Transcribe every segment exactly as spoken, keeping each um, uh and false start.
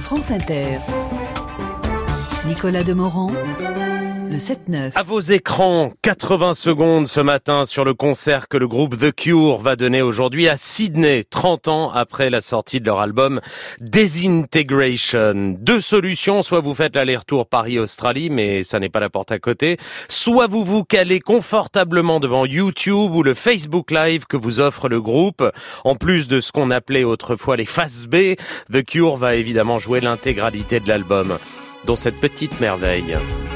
France Inter. Nicolas Demorand, le sept neuf. À vos écrans, quatre-vingts secondes ce matin sur le concert que le groupe The Cure va donner aujourd'hui à Sydney, trente ans après la sortie de leur album Disintegration. Deux solutions, soit vous faites l'aller-retour Paris-Australie, mais ça n'est pas la porte à côté, soit vous vous calez confortablement devant YouTube ou le Facebook Live que vous offre le groupe. En plus de ce qu'on appelait autrefois les faces B, The Cure va évidemment jouer l'intégralité de l'album, dont cette petite merveille.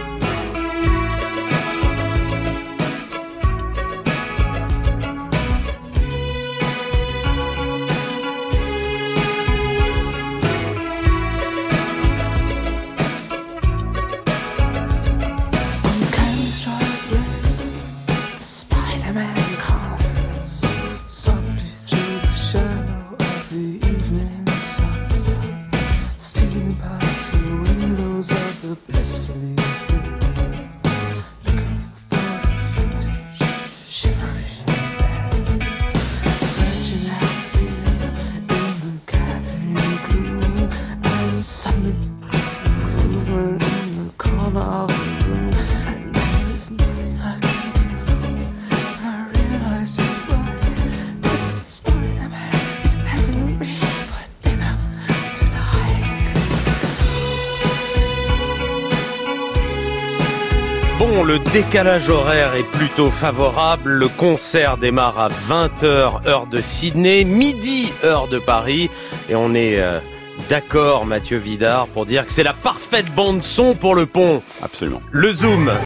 Bon, le décalage horaire est plutôt favorable. Le concert démarre à vingt heures, heure de Sydney, midi, heure de Paris. Et on est euh, d'accord, Mathieu Vidard, pour dire que c'est la parfaite bande-son pour le pont. Absolument. Le Zoom.